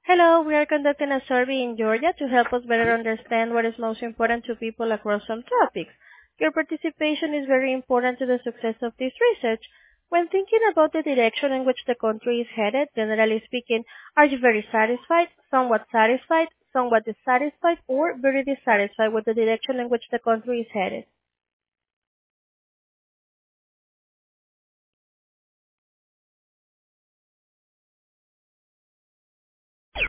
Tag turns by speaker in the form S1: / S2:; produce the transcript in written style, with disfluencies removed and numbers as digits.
S1: Hello, we are conducting a survey in Georgia to help us better understand what is most important to people across some topics. Your participation is very important to the success of this research. When thinking about the direction in which the country is headed, generally speaking, are you very satisfied, somewhat dissatisfied, or very dissatisfied with the direction in which the country is headed?